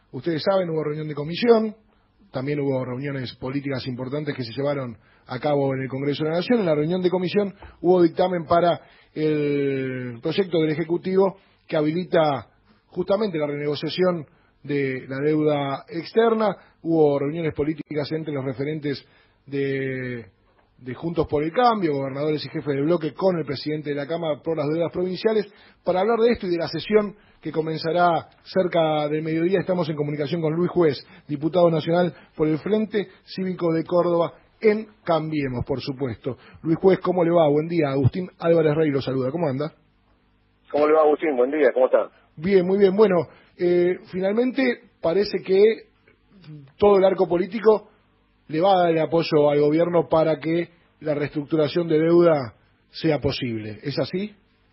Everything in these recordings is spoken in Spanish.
ustedes saben, hubo reunión de comisión, también hubo reuniones políticas importantes que se llevaron a cabo en el Congreso de la Nación. En la reunión de comisión hubo dictamen para el proyecto del Ejecutivo que habilita justamente la renegociación de la deuda externa. Hubo reuniones políticas entre los referentes de Juntos por el Cambio, gobernadores y jefes de bloque, con el presidente de la Cámara por las deudas provinciales, para hablar de esto y de la sesión que comenzará cerca del mediodía. Estamos en comunicación con Luis Juez, diputado nacional por el Frente Cívico de Córdoba, en Cambiemos, por supuesto. Luis Juez, ¿cómo le va? Buen día. Agustín Álvarez Rey lo saluda. ¿Cómo anda? ¿Cómo le va, Agustín? Buen día, ¿cómo está? Bien, muy bien. Bueno, finalmente parece que todo el arco político le va a dar el apoyo al gobierno para que la reestructuración de deuda sea posible. ¿Es así?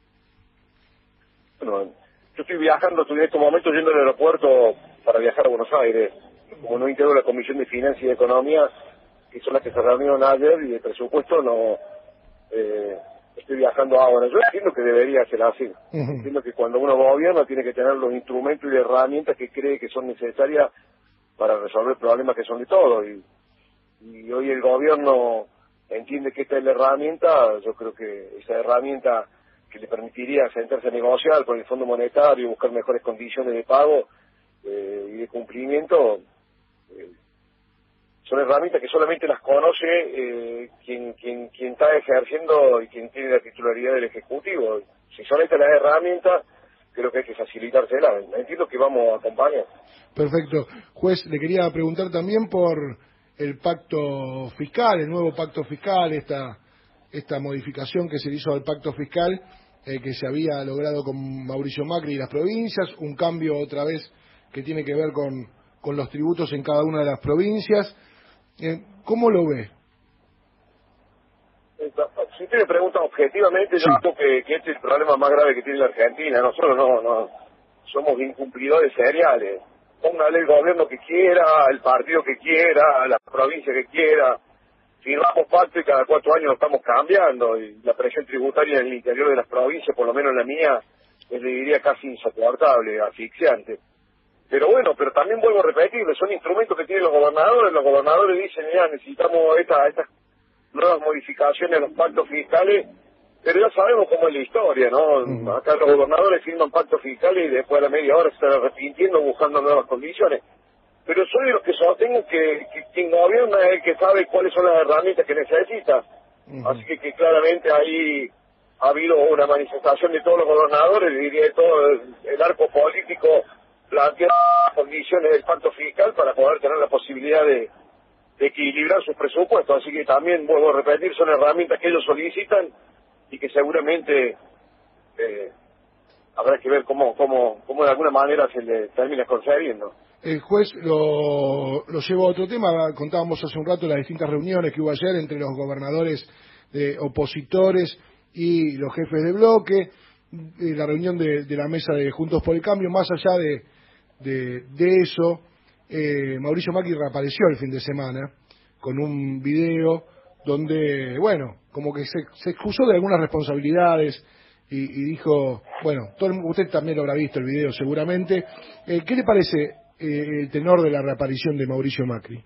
Bueno, yo estoy viajando, estoy en estos momentos yendo al aeropuerto para viajar a Buenos Aires. Como no integro la Comisión de Finanzas y de Economía, que son las que se reunieron ayer, y de presupuesto, no estoy viajando ahora. Yo entiendo que debería ser así. Entiendo que cuando uno gobierna tiene que tener los instrumentos y herramientas que cree que son necesarias para resolver problemas que son de todos. Y hoy el gobierno entiende que esta es la herramienta. Yo creo que esa herramienta que le permitiría sentarse a negociar con el Fondo Monetario, buscar mejores condiciones de pago y de cumplimiento, son herramientas que solamente las conoce quien está ejerciendo y quien tiene la titularidad del Ejecutivo. Si son estas las herramientas, creo que hay que facilitárselas. Entiendo que vamos a acompañar. Perfecto. Juez, le quería preguntar también por el pacto fiscal, el nuevo pacto fiscal, esta modificación que se hizo al pacto fiscal que se había logrado con Mauricio Macri y las provincias, un cambio otra vez que tiene que ver con los tributos en cada una de las provincias. ¿Cómo lo ve? Si usted me pregunta objetivamente, yo creo que este es el problema más grave que tiene la Argentina. Nosotros no somos incumplidores seriales. Póngale el gobierno que quiera, el partido que quiera, la provincia que quiera. Firmamos pacto y cada 4 años lo estamos cambiando. Y la presión tributaria en el interior de las provincias, por lo menos la mía, le diría casi insoportable, asfixiante. Pero bueno, pero también vuelvo a repetir, son instrumentos que tienen los gobernadores dicen, ya necesitamos estas nuevas modificaciones a los pactos fiscales, pero ya sabemos cómo es la historia, ¿no? Acá los gobernadores firman pactos fiscales y después a la media hora se están arrepintiendo buscando nuevas condiciones. Pero soy de los que sostengo que quien gobierna es el que sabe cuáles son las herramientas que necesita. Así que claramente ahí ha habido una manifestación de todos los gobernadores, diría de todo el arco político, plantear condiciones del pacto fiscal para poder tener la posibilidad de equilibrar sus presupuestos. Así que también, vuelvo a repetir, son herramientas que ellos solicitan y que seguramente habrá que ver cómo de alguna manera se le termina concediendo. El juez lo llevó a otro tema. Contábamos hace un rato las distintas reuniones que hubo ayer entre los gobernadores opositores y los jefes de bloque, la reunión de la mesa de Juntos por el Cambio. Más allá de eso, Mauricio Macri reapareció el fin de semana con un video donde, bueno, como que se excusó de algunas responsabilidades y dijo, bueno, usted también lo habrá visto el video seguramente. ¿Qué le parece el tenor de la reaparición de Mauricio Macri?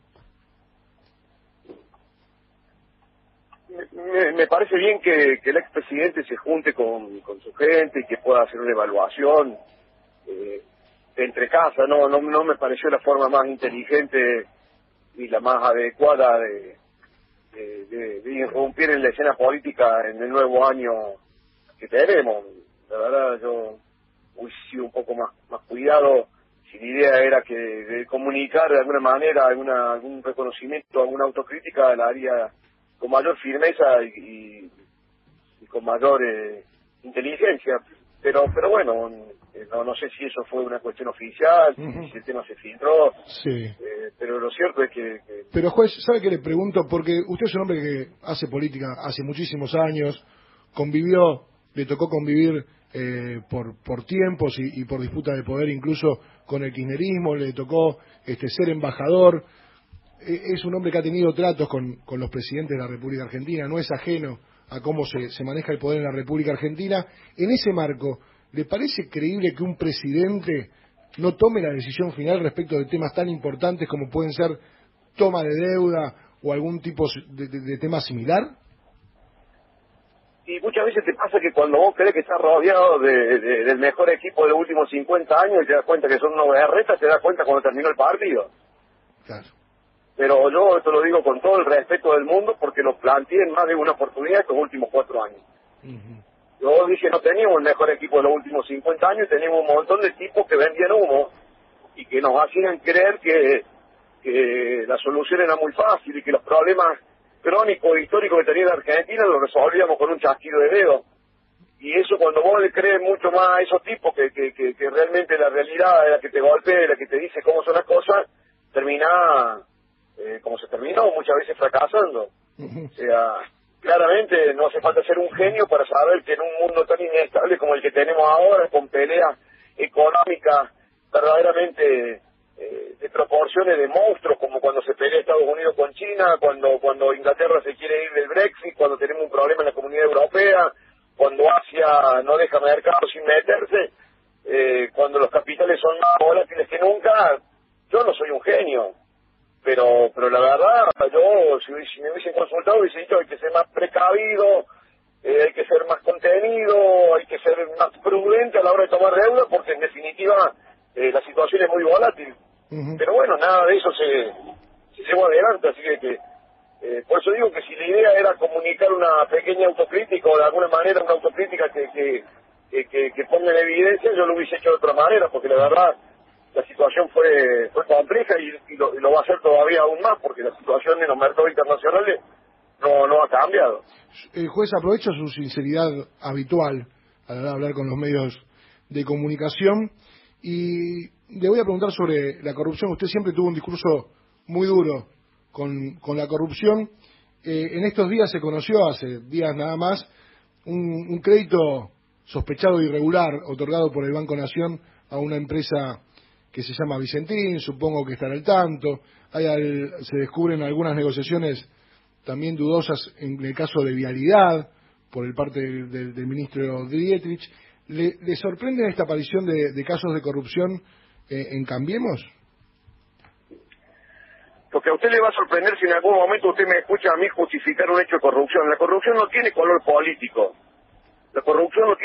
Me parece bien que el expresidente se junte con su gente y que pueda hacer una evaluación entre casa. No me pareció la forma más inteligente y la más adecuada de irrumpir en la escena política en el nuevo año que tenemos. La verdad, yo hubiese sido un poco más cuidado si la idea era que de comunicar de alguna manera algún reconocimiento, alguna autocrítica, la haría con mayor firmeza y con mayor inteligencia. Pero bueno, no sé si eso fue una cuestión oficial, si el tema se filtró, pero lo cierto es que... Pero juez, ¿sabe qué le pregunto? Porque usted es un hombre que hace política hace muchísimos años, le tocó convivir por tiempos y por disputa de poder incluso con el kirchnerismo, le tocó ser embajador, es un hombre que ha tenido tratos con los presidentes de la República Argentina, no es ajeno a cómo se maneja el poder en la República Argentina. En ese marco, ¿le parece creíble que un presidente no tome la decisión final respecto de temas tan importantes como pueden ser toma de deuda o algún tipo de tema similar? Y muchas veces te pasa que cuando vos crees que estás rodeado del mejor equipo de los últimos 50 años y te das cuenta que son unos berretas, te das cuenta cuando terminó el partido. Claro. Pero yo esto lo digo con todo el respeto del mundo porque lo planteé en más de una oportunidad estos últimos 4 años. Yo dije, no teníamos el mejor equipo de los últimos 50 años, teníamos un montón de tipos que vendían humo y que nos hacían creer que la solución era muy fácil y que los problemas crónicos e históricos que tenía la Argentina los resolvíamos con un chasquido de dedo. Y eso, cuando vos le crees mucho más a esos tipos que realmente la realidad es la que te golpea, la que te dice cómo son las cosas, termina como se terminó, muchas veces fracasando. O sea, claramente no hace falta ser un genio para saber que en un mundo tan inestable como el que tenemos ahora, con peleas económicas verdaderamente de proporciones de monstruos, como cuando se pelea Estados Unidos con China, cuando Inglaterra se quiere ir del Brexit, cuando tenemos un problema en la Comunidad Europea, cuando Asia no deja mercado sin meterse, cuando los capitales son más volátiles que nunca. Yo no soy un genio, pero la verdad, yo si me hubiesen consultado hubiese dicho hay que ser más precavido, hay que ser más contenido, hay que ser más prudente a la hora de tomar deuda, porque en definitiva la situación es muy volátil. Pero bueno, nada de eso se llevó adelante, así que por eso digo que si la idea era comunicar una pequeña autocrítica o de alguna manera una autocrítica que ponga en evidencia, yo lo hubiese hecho de otra manera, porque la verdad la situación fue compleja y lo va a ser todavía aún más, porque la situación en los mercados internacionales no ha cambiado. Juez, aprovecho su sinceridad habitual a la hora de hablar con los medios de comunicación y le voy a preguntar sobre la corrupción. Usted siempre tuvo un discurso muy duro con la corrupción. En estos días se conoció, hace días nada más, un crédito sospechado de irregular otorgado por el Banco Nación a una empresa que se llama Vicentín, supongo que estará al tanto. Se descubren algunas negociaciones también dudosas en el caso de vialidad por el parte del ministro Dietrich. ¿Le sorprende esta aparición de casos de corrupción en Cambiemos? Porque a usted le va a sorprender si en algún momento usted me escucha a mí justificar un hecho de corrupción. La corrupción no tiene color político. La corrupción no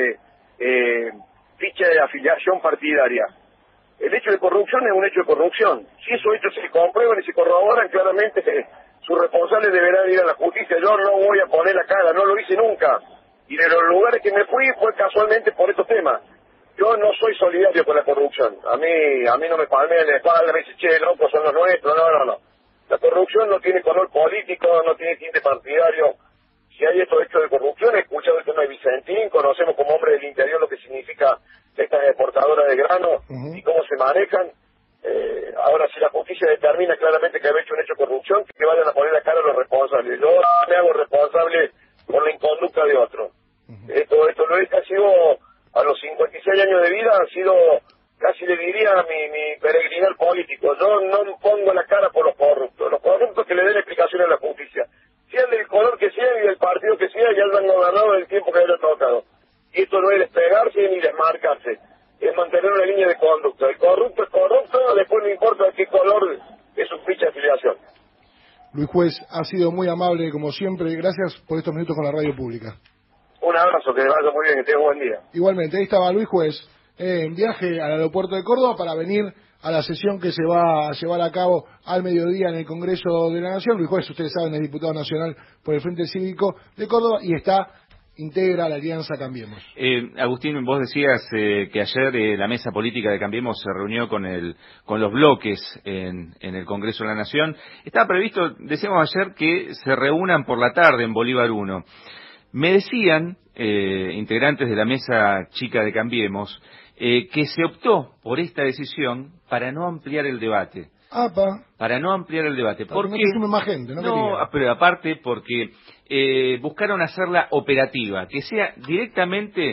tiene ficha de afiliación partidaria. El hecho de corrupción es un hecho de corrupción. Si esos hechos se comprueban y se corroboran, claramente sus responsables deberán ir a la justicia. Yo no voy a poner la cara, no lo hice nunca. Y de los lugares que me fui fue casualmente por estos temas. Yo no soy solidario con la corrupción. A mí no me palmea en la espalda, me dice, che, locos son los nuestros. No. La corrupción no tiene color político, no tiene tinte partidario. Si hay estos hechos de corrupción, he escuchado el tema de Vicentín, conocemos como hombre del interior lo que significa estas exportadoras de grano y cómo se manejan. Ahora, si la justicia determina claramente que ha hecho un hecho de corrupción, que vayan a poner la cara a los responsables. Yo me hago responsable por la inconducta de otro. Esto lo ha sido, a los 56 años de vida, ha sido, casi le diría, mi peregrinar político. Yo no pongo la cara por los corruptos que le den explicación a la justicia. Sea del color que sea y del partido que sea, ya lo han gobernado el tiempo que haya tocado. Y esto no es despegarse ni desmarcarse, es mantener una línea de conducta. El corrupto es corrupto, después no importa de qué color es su ficha de afiliación. Luis Juez, ha sido muy amable como siempre. Gracias por estos minutos con la radio pública. Un abrazo, que te vaya muy bien, que tengas buen día. Igualmente, ahí estaba Luis Juez en viaje al aeropuerto de Córdoba para venir a la sesión que se va a llevar a cabo al mediodía en el Congreso de la Nación. Luis Juez, ustedes saben, es diputado nacional por el Frente Cívico de Córdoba y integra la Alianza Cambiemos. Agustín, vos decías que ayer la mesa política de Cambiemos se reunió con los bloques en el Congreso de la Nación. Estaba previsto, decíamos ayer, que se reúnan por la tarde en Bolívar 1. Me decían, integrantes de la mesa chica de Cambiemos, que se optó por esta decisión para no ampliar el debate. Para no ampliar el debate. ¿Por qué? No más gente, no, pero aparte porque buscaron hacerla operativa, que sea directamente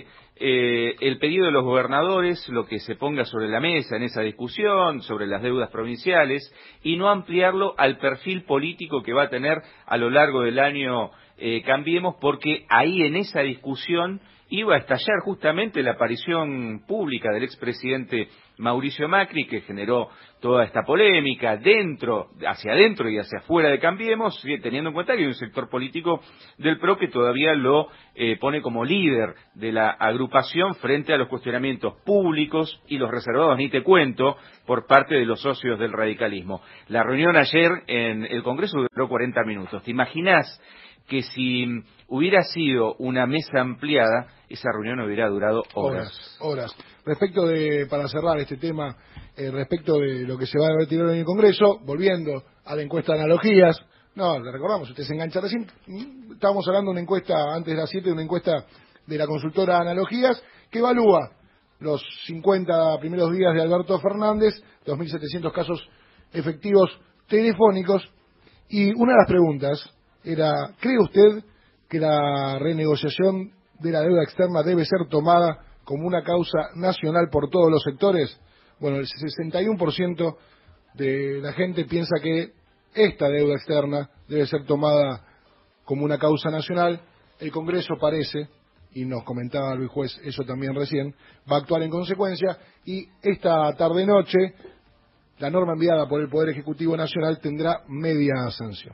el pedido de los gobernadores, lo que se ponga sobre la mesa en esa discusión, sobre las deudas provinciales, y no ampliarlo al perfil político que va a tener a lo largo del año Cambiemos, porque ahí en esa discusión iba a estallar justamente la aparición pública del expresidente Mauricio Macri, que generó toda esta polémica hacia adentro y hacia afuera de Cambiemos, teniendo en cuenta que hay un sector político del PRO que todavía lo pone como líder de la agrupación frente a los cuestionamientos públicos y los reservados, ni te cuento, por parte de los socios del radicalismo. La reunión ayer en el Congreso duró 40 minutos. ¿Te imaginás que si hubiera sido una mesa ampliada, esa reunión hubiera durado horas? Horas. Para cerrar este tema, respecto de lo que se va a debatir en el Congreso, volviendo a la encuesta de analogías, le recordamos, usted se engancha recién, estábamos hablando de una encuesta antes de las 7, una encuesta de la consultora Analogías, que evalúa los 50 primeros días de Alberto Fernández, 2.700 casos efectivos telefónicos, y una de las preguntas era, ¿cree usted que la renegociación de la deuda externa debe ser tomada como una causa nacional por todos los sectores? Bueno, el 61% de la gente piensa que esta deuda externa debe ser tomada como una causa nacional. El Congreso parece, y nos comentaba Luis Juez eso también recién, va a actuar en consecuencia, y esta tarde-noche la norma enviada por el Poder Ejecutivo Nacional tendrá media sanción.